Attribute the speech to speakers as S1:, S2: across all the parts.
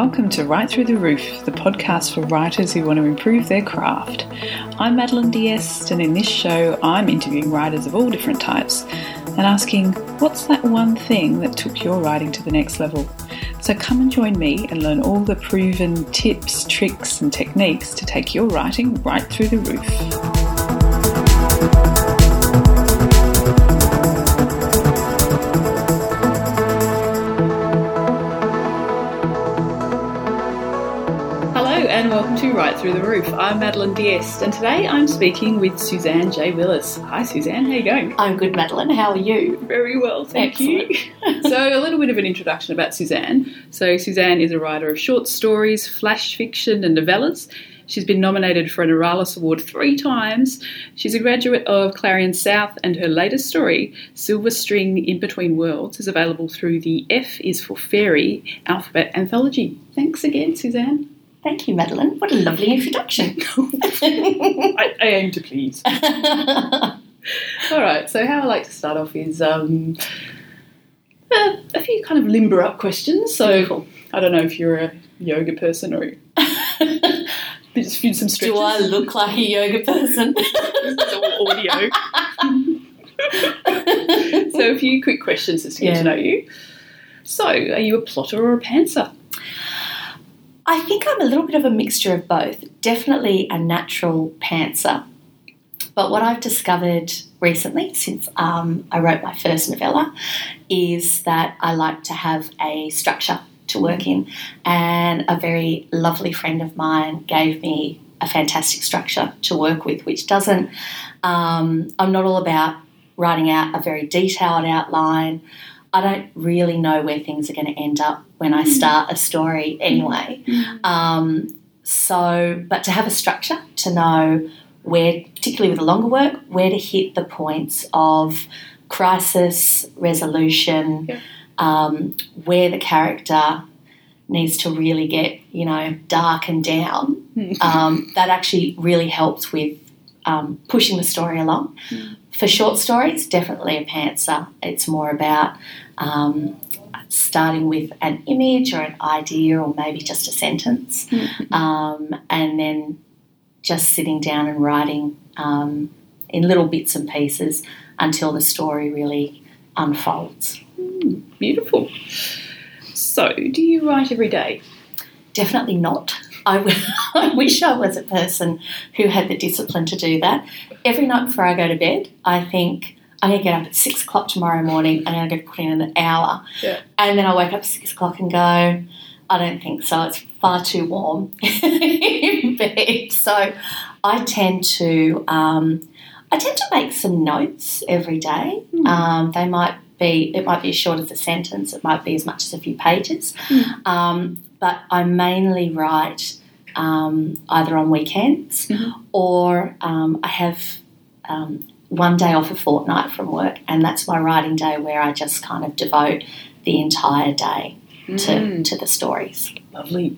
S1: welcome to Right Through the Roof, the podcast for writers who want to improve their craft. I'm Madeline Diest, and in this show I'm interviewing writers of all different types and asking, what's that one thing that took your writing to the next level? So come and join me and learn all the proven tips, tricks and techniques to take your writing right through the roof. And welcome to Right Through the Roof. I'm Madeline Diest, and today I'm speaking with Suzanne J. Willis. Hi Suzanne, how are you going?
S2: I'm good, Madeline. How are you?
S1: Very well, thank you. So a little bit of an introduction about Suzanne. So Suzanne is a writer of short stories, flash fiction and novellas. She's been nominated for an Oralis Award 3 times. She's a graduate of Clarion South, and her latest story, Silver String In Between Worlds, is available through the F is for Fairy Alphabet Anthology. Thanks again, Suzanne.
S2: Thank you, Madeline. What a lovely introduction.
S1: I aim to please. All right, so how I like to start off is a few kind of limber up questions. So I don't know if you're a yoga person or just do some stretches.
S2: Do I look like a yoga person?
S1: It's all audio. So a few quick questions just to get to know you. So are you a plotter or a pantser?
S2: I think I'm a little bit of a mixture of both. Definitely a natural pantser. But what I've discovered recently, since I wrote my first novella, is that I like to have a structure to work in. And a very lovely friend of mine gave me a fantastic structure to work with, which doesn't... I'm not all about writing out a very detailed outline. I don't really know where things are going to end up when I start a story anyway. But to have a structure, to know where, particularly with the longer work, where to hit the points of crisis, resolution, where the character needs to really get, dark and down, that actually really helps with pushing the story along. For short stories, definitely a pantser. It's more about starting with an image or an idea or maybe just a sentence, and then just sitting down and writing in little bits and pieces until the story really unfolds.
S1: Beautiful. So, do you write every day?
S2: Definitely not. I wish I was a person who had the discipline to do that. Every night before I go to bed, I think I'm going to get up at 6 o'clock tomorrow morning and I'm going to put in an hour. Yeah. And then I wake up at 6 o'clock and go, I don't think so. It's far too warm in bed. So I tend to make some notes every day. It might be as short as a sentence. It might be as much as a few pages. But I mainly write either on weekends or I have one day off a fortnight from work, and that's my writing day where I just kind of devote the entire day to the stories.
S1: Lovely.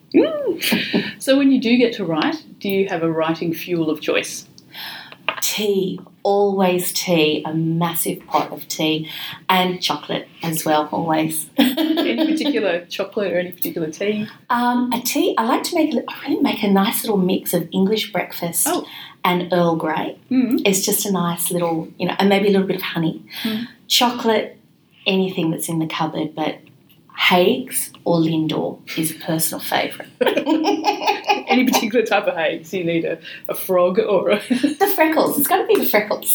S1: So when you do get to write, do you have a writing fuel of choice?
S2: Tea. Always tea, a massive pot of tea, and chocolate as well, always.
S1: Any particular chocolate or any particular tea?
S2: A tea, I like to make a nice little mix of English breakfast and Earl Grey. It's just a nice little, and maybe a little bit of honey. Chocolate, anything that's in the cupboard, but Haigh's or Lindor is a personal favourite.
S1: Any particular type of Haigh's? You need a frog or a...
S2: The freckles. It's got to be the freckles.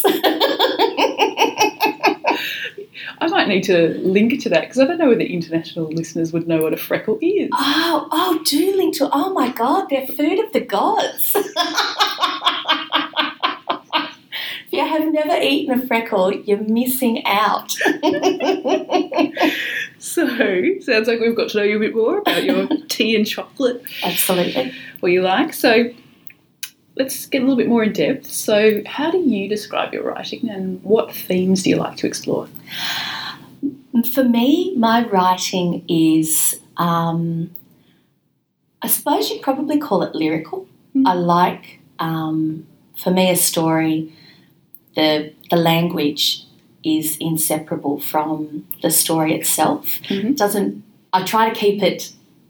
S1: I might need to link to that because I don't know whether international listeners would know what a freckle is.
S2: Oh, do link to it. Oh, my God, they're food of the gods. If you have never eaten a freckle, you're missing out.
S1: So, sounds like we've got to know you a bit more about your tea and chocolate.
S2: Absolutely.
S1: What you like. So, let's get a little bit more in depth. So, how do you describe your writing and what themes do you like to explore?
S2: For me, my writing is, I suppose you'd probably call it lyrical. I like, for me, a story, the language is inseparable from the story itself. I try to keep it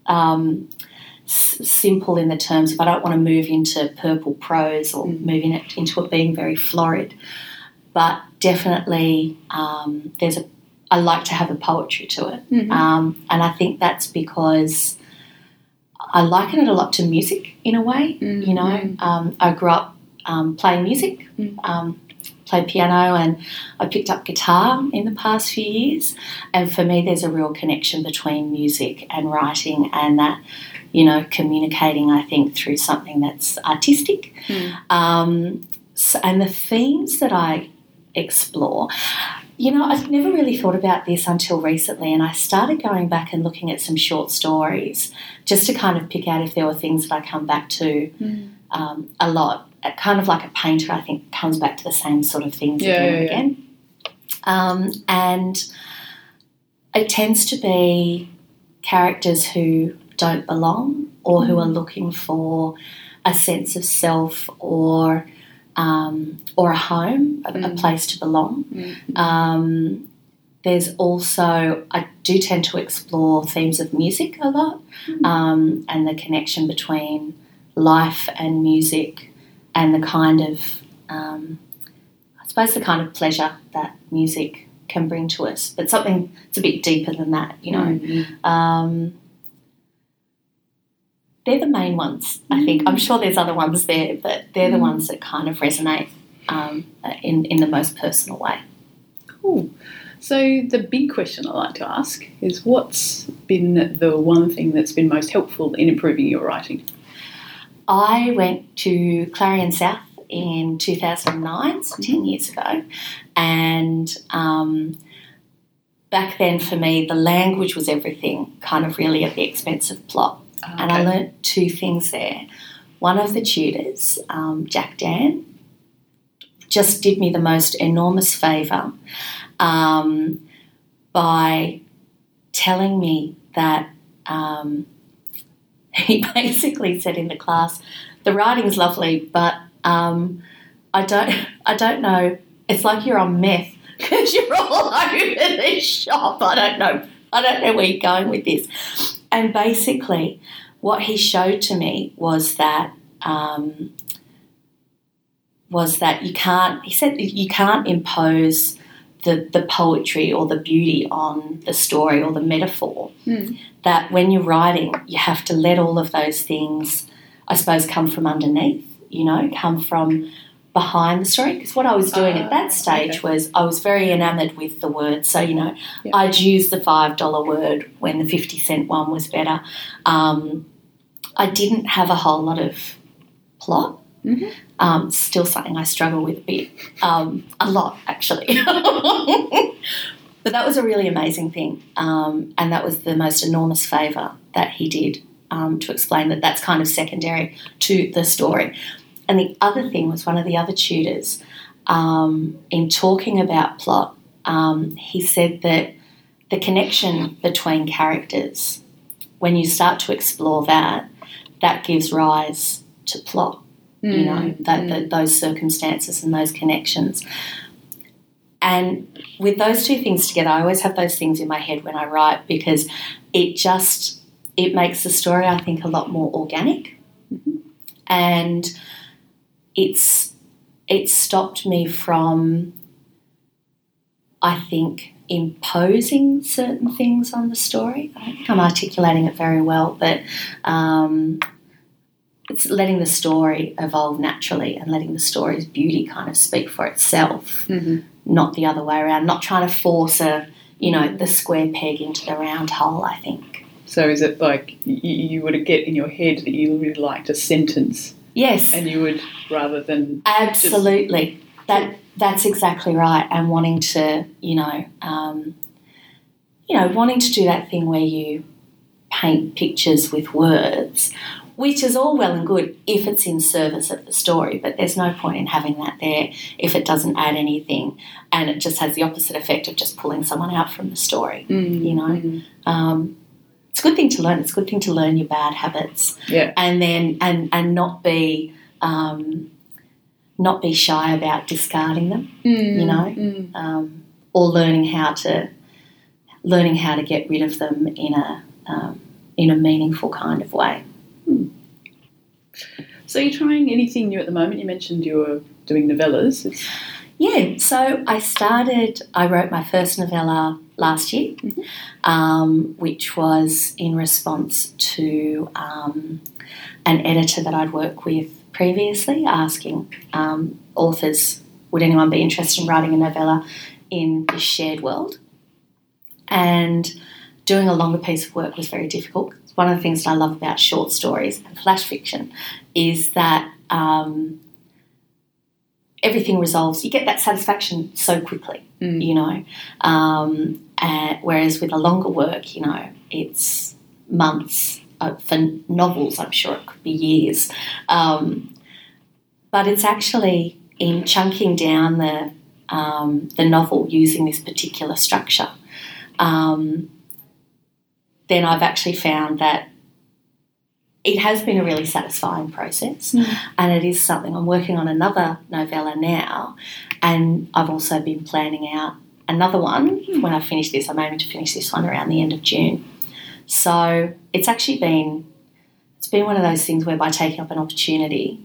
S2: simple in the terms of I don't want to move into purple prose or moving it into it being very florid. But definitely I like to have a poetry to it. And I think that's because I liken it a lot to music in a way. You know, I grew up playing music, played piano, and I picked up guitar in the past few years. And for me, there's a real connection between music and writing, and that, you know, communicating, I think, through something that's artistic. And the themes that I explore, you know, I've never really thought about this until recently, and I started going back and looking at some short stories just to kind of pick out if there were things that I come back to a lot. Kind of like a painter, I think, comes back to the same sort of things again and again. And it tends to be characters who don't belong or who are looking for a sense of self or a home, a place to belong. There's also, I do tend to explore themes of music a lot and the connection between life and music and the kind of, I suppose, the kind of pleasure that music can bring to us. But something that's a bit deeper than that, you know. They're the main ones, I think. I'm sure there's other ones there, but they're the ones that kind of resonate in the most personal way.
S1: Cool. So the big question I like to ask is, what's been the one thing that's been most helpful in improving your writing?
S2: I went to Clarion South in 2009, so 10 years ago, and back then for me the language was everything, kind of really at the expense of plot. Okay. And I learnt two things there. One of the tutors, Jack Dan, just did me the most enormous favour by telling me that he basically said in the class, the writing's lovely, but I don't know, it's like you're on meth because you're all over the shop. I don't know where you're going with this. And basically what he showed to me was that you can't impose the poetry or the beauty on the story or the metaphor. That when you're writing, you have to let all of those things, I suppose, come from underneath, you know, come from behind the story. Because what I was doing at that stage was I was very enamoured with the words. So, you know, I'd use the $5 word when the 50-cent one was better. I didn't have a whole lot of plot. Still something I struggle with a bit, a lot actually. But that was a really amazing thing, and that was the most enormous favour that he did to explain that that's kind of secondary to the story. And the other thing was one of the other tutors, in talking about plot, he said that the connection between characters, when you start to explore that gives rise to plot. You know, those circumstances and those connections. And with those two things together, I always have those things in my head when I write because it makes the story, I think, a lot more organic. And it's stopped me from, I think, imposing certain things on the story. I don't think I'm articulating it very well, but it's letting the story evolve naturally and letting the story's beauty kind of speak for itself, not the other way around, not trying to force the square peg into the round hole, I think.
S1: So is it like you would get in your head that you really liked a sentence? Yes. And you would, rather than...
S2: Absolutely. That's exactly right. And wanting to, wanting to do that thing where you paint pictures with words, which is all well and good if it's in service of the story, but there's no point in having that there if it doesn't add anything and it just has the opposite effect of just pulling someone out from the story, It's a good thing to learn. It's a good thing to learn your bad habits and then and not be shy about discarding them, or learning how to get rid of them in in a meaningful kind of way.
S1: So you're trying anything new at the moment? You mentioned you were doing novellas.
S2: Yeah, so I wrote my first novella last year, which was in response to an editor that I'd worked with previously asking authors, would anyone be interested in writing a novella in this shared world? And doing a longer piece of work was very difficult. One of the things that I love about short stories and flash fiction is that everything resolves. You get that satisfaction so quickly, you know. Whereas with a longer work, you know, it's months. For novels, I'm sure it could be years. But it's actually in chunking down the novel using this particular structure. Then I've actually found that it has been a really satisfying process, and it is something. I'm working on another novella now, and I've also been planning out another one. When I finish this, I'm aiming to finish this one around the end of June. So it's actually been one of those things where by taking up an opportunity,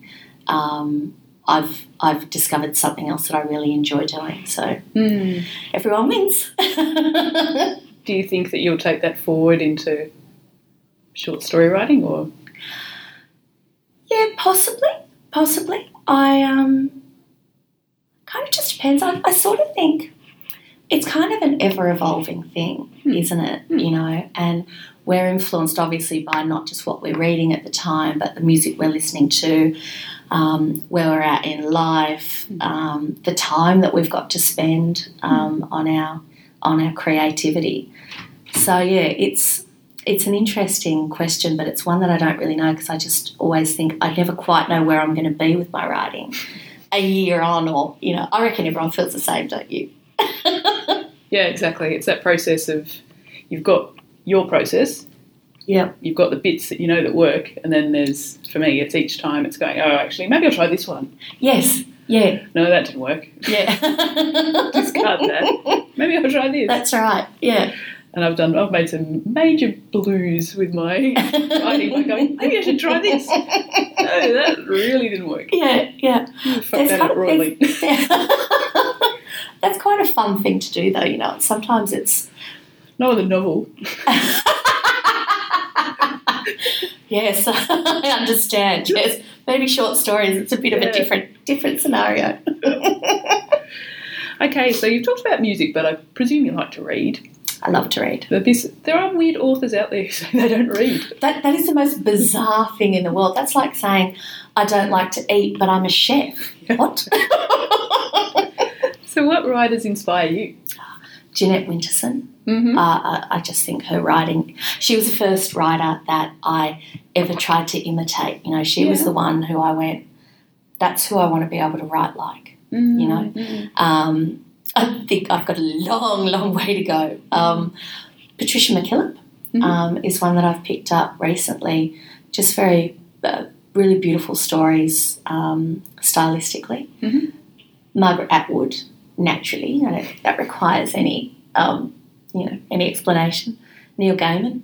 S2: I've discovered something else that I really enjoy doing. So everyone wins.
S1: Do you think that you'll take that forward into short story writing, or?
S2: Yeah, possibly. I kind of just depends. I sort of think it's kind of an ever-evolving thing, isn't it? You know, and we're influenced obviously by not just what we're reading at the time, but the music we're listening to, where we're at in life, the time that we've got to spend on our creativity. So yeah, it's an interesting question, but it's one that I don't really know because I just always think I never quite know where I'm going to be with my writing a year on, or, you know, I reckon everyone feels the same, don't you?
S1: Yeah, exactly. It's that process of you've got your process, you've got the bits that you know that work, and then there's, for me, it's each time it's going, oh, actually, maybe I'll try this one.
S2: Yes, yeah.
S1: No, that didn't work.
S2: Yeah.
S1: Discard that. Maybe I'll try this.
S2: That's right, yeah.
S1: And I've made some major blues with my writing by going, maybe I should try this. No, that really didn't work.
S2: Yeah.
S1: Fuck that up royally.
S2: That's quite a fun thing to do, though, you know. Sometimes it's...
S1: Not with a novel.
S2: Yes, I understand. Yes, maybe short stories, it's a bit of a different scenario.
S1: Okay, so you've talked about music, but I presume you like to read.
S2: I love to read.
S1: But there are weird authors out there who say they don't read.
S2: That is the most bizarre thing in the world. That's like saying, I don't like to eat, but I'm a chef. What?
S1: So what writers inspire you?
S2: Jeanette Winterson. I just think her writing, she was the first writer that I ever tried to imitate. You know, she was the one who I went, that's who I want to be able to write like, you know. I think I've got a long, long way to go. Patricia McKillop is one that I've picked up recently. Just very, really beautiful stories stylistically. Margaret Atwood, naturally, you know, that requires any explanation. Neil Gaiman,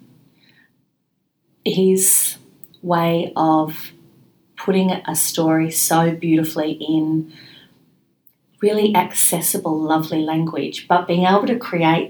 S2: his way of putting a story so beautifully in really accessible, lovely language, but being able to create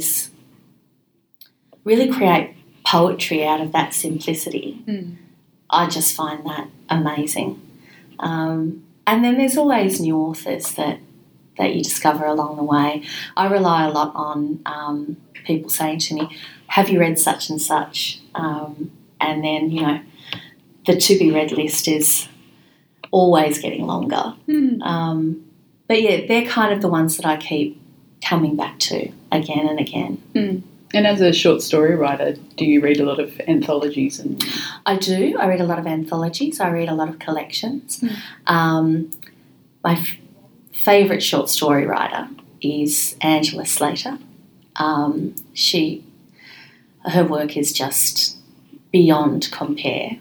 S2: poetry out of that simplicity. I just find that amazing. And then there's always new authors that you discover along the way. I rely a lot on people saying to me, have you read such and such? And then, you know, the to-be-read list is always getting longer. But, yeah, they're kind of the ones that I keep coming back to again and again.
S1: And as a short story writer, do you read a lot of anthologies?
S2: I do. I read a lot of anthologies. I read a lot of collections. My favourite short story writer is Angela Slater. Her work is just beyond compare,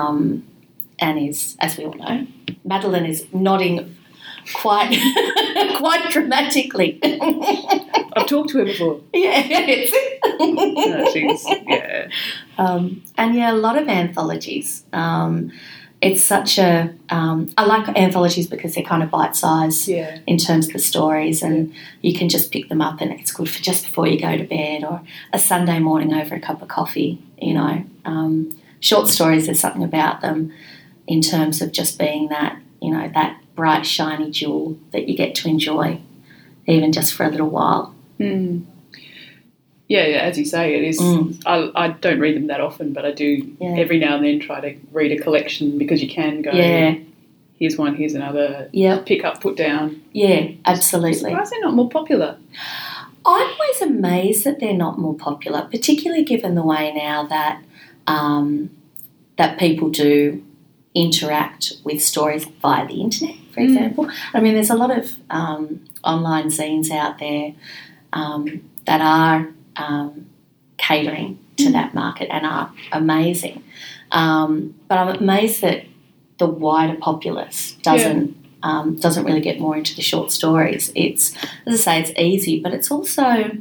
S2: and is, as we all know, Madeline is nodding quite quite dramatically.
S1: I've talked to her before.
S2: Yeah. And a lot of anthologies. It's such a I like anthologies because they're kind of bite-sized in terms of the stories, and you can just pick them up and it's good for just before you go to bed or a Sunday morning over a cup of coffee, you know. Short stories, there's something about them in terms of just being that, you know, that bright, shiny jewel that you get to enjoy even just for a little while.
S1: Mm. Yeah, as you say, it is. I don't read them that often, but I do every now and then try to read a collection because you can go, here's one, here's another, pick up, put down.
S2: Yeah, absolutely.
S1: Why is they're not more popular?
S2: I'm always amazed that they're not more popular, particularly given the way now that that people do interact with stories via the internet, for example. I mean, there's a lot of online zines out there that are catering to that market and are amazing. But I'm amazed that the wider populace doesn't really get more into the short stories. It's, as I say, it's easy, but it's also,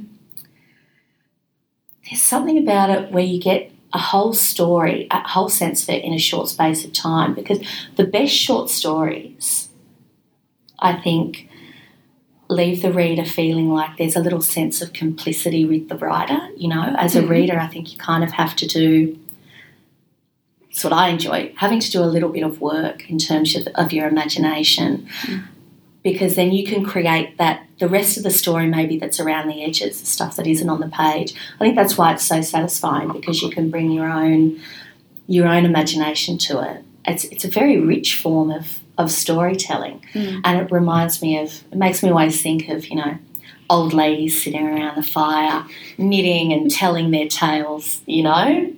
S2: there's something about it where you get a whole story, a whole sense of it in a short space of time, because the best short stories, I think, leave the reader feeling like there's a little sense of complicity with the writer, you know. As a reader, I think you kind of have to do, it's what I enjoy, having to do a little bit of work in terms of your imagination, because then you can create that, the rest of the story maybe that's around the edges, the stuff that isn't on the page. I think that's why it's so satisfying, because you can bring your own imagination to it. It's a very rich form of storytelling, and it reminds me of, it makes me always think of, you know, old ladies sitting around the fire knitting and telling their tales, you know.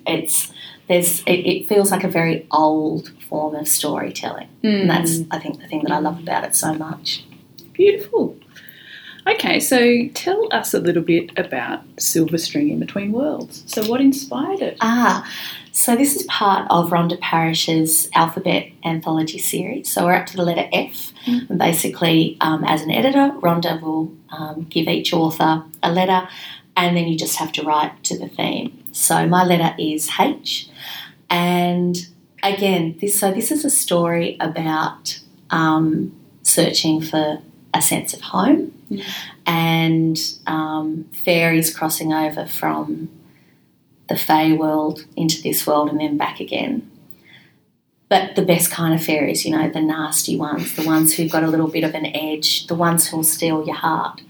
S2: It feels like a very old form of storytelling, and that's, I think, the thing that I love about it so much.
S1: Beautiful. Okay, so tell us a little bit about Silver String in Between Worlds. So what inspired it?
S2: So this is part of Rhonda Parrish's alphabet anthology series. So we're up to the letter F. And basically, as an editor, Rhonda will give each author a letter, and then you just have to write to the theme. So my letter is H. And again, this is a story about searching for a sense of home and fairies crossing over from the Fae world into this world and then back again. But the best kind of fairies, you know, the nasty ones, the ones who've got a little bit of an edge, the ones who'll steal your heart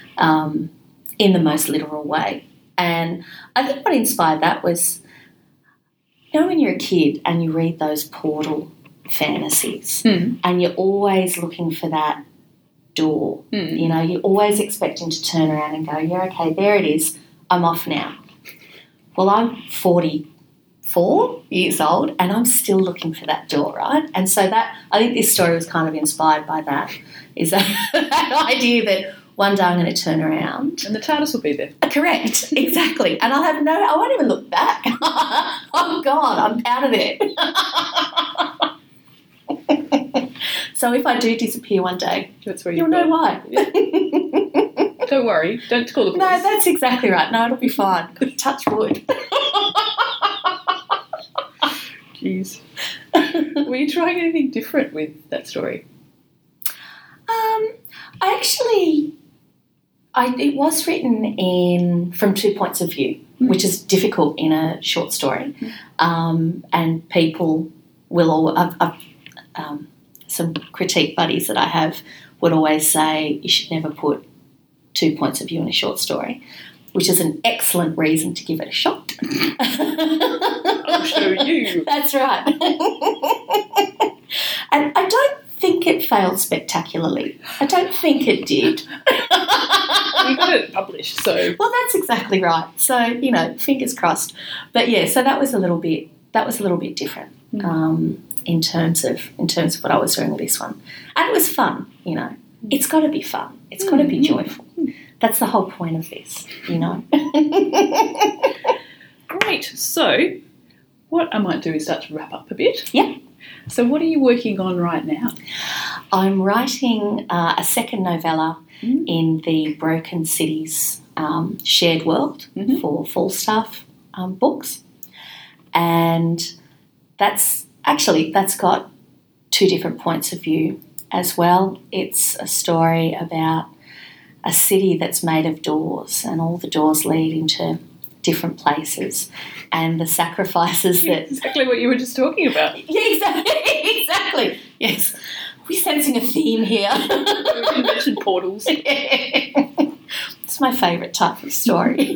S2: in the most literal way. And I think what inspired that was, you know, when you're a kid and you read those portal fantasies and you're always looking for that door, you know, you're always expecting to turn around and go, yeah, okay, there it is, I'm off now. Well, I'm 44 years old and I'm still looking for that door, right? And so that, I think this story was kind of inspired by that, is that idea that one day I'm going to turn around.
S1: And the TARDIS will be there.
S2: Correct, exactly. And I won't even look back. I'm gone, I'm out of there. So if I do disappear one day,
S1: that's where
S2: you'll know why.
S1: Yeah. Don't worry, don't call the police.
S2: No, that's exactly right. No, it'll be fine. Touch wood.
S1: Jeez. Were you trying anything different with that story?
S2: It was written from two points of view, which is difficult in a short story. And people will some critique buddies that I have would always say you should never put 2 points of view in a short story, which is an excellent reason to give it a shot.
S1: I'll show you.
S2: That's right. And I don't think it failed spectacularly. I don't think it did.
S1: We got it published, so.
S2: Well, that's exactly right. So, you know, fingers crossed. But yeah, so that was a little bit different in terms of what I was doing with this one, and it was fun. You know, it's got to be fun. It's got to be joyful. That's the whole point of this. You know.
S1: Great. So, what I might do is start to wrap up a bit.
S2: Yeah.
S1: So what are you working on right now?
S2: I'm writing a second novella in the Broken Cities shared world for Falstaff books. And that's got two different points of view as well. It's a story about a city that's made of doors, and all the doors lead into different places, and the sacrifices that...
S1: Exactly what you were just talking about.
S2: Yeah, exactly. Yes. Are we sensing a theme here?
S1: You mentioned portals.
S2: It's my favourite type of story.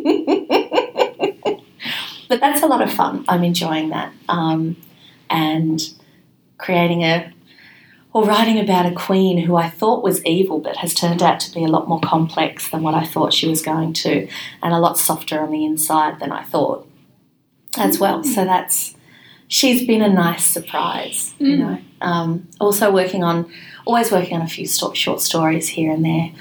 S2: But that's a lot of fun. I'm enjoying that. And writing about a queen who I thought was evil but has turned out to be a lot more complex than what I thought she was going to, and a lot softer on the inside than I thought as well. So she's been a nice surprise, you know. Also always working on a few short stories here and there.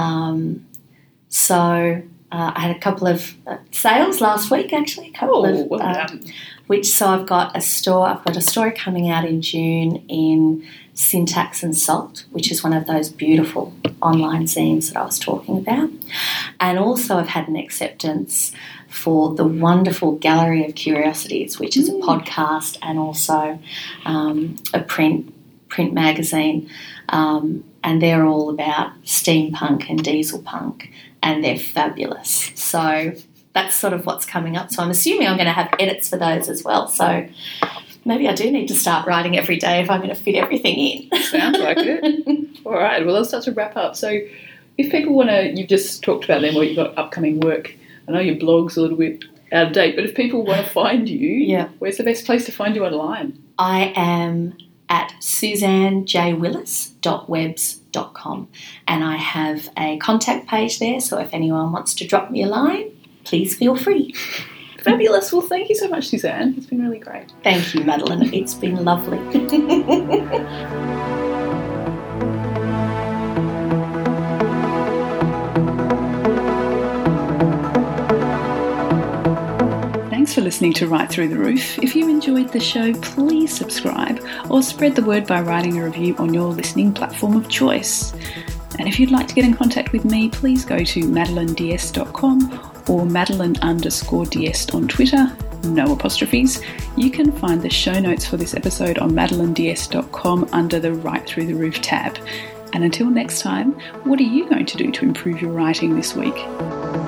S2: I had a couple of sales last week, actually. So I've got a story coming out in June in Syntax and Salt, which is one of those beautiful online zines that I was talking about. And also I've had an acceptance for the wonderful Gallery of Curiosities, which is a podcast and also a print magazine. And they're all about steampunk and diesel punk, and they're fabulous. So that's sort of what's coming up. So I'm assuming I'm going to have edits for those as well. So maybe I do need to start writing every day if I'm going to fit everything in.
S1: Sounds like it. All right. Well, let's start to wrap up. So if people want to, you've just talked about them or you've got upcoming work. I know your blog's a little bit out of date, but if people want to find you, where's the best place to find you online?
S2: I am at suzannejwillis.webs.com, and I have a contact page there, so if anyone wants to drop me a line, please feel free.
S1: Fabulous. Well, thank you so much, Suzanne. It's been really great.
S2: Thank you, Madeline. It's been lovely.
S1: Thanks for listening to Right Through the Roof. If you enjoyed the show, please subscribe or spread the word by writing a review on your listening platform of choice. And if you'd like to get in contact with me, please go to madelineds.com or Madeline_DS on Twitter, no apostrophes. You can find the show notes for this episode on madelineds.com under the Right Through the Roof tab. And until next time, what are you going to do to improve your writing this week?